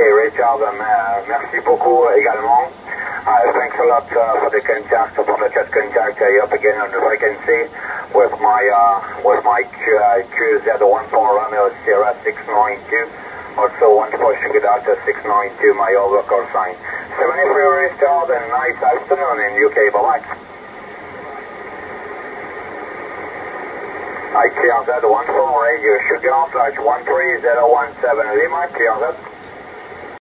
Richard, merci beaucoup également. Thanks a lot for the contact, for the chat contact up again on the frequency with my QZ1 for Romeo Sierra 692. Also 1 for Sugar Delta 692, my overcall sign. 73 Richard, and nice afternoon in UK, bye-bye. I clear that 1 for radio Sugar /13017 Lima, clear that.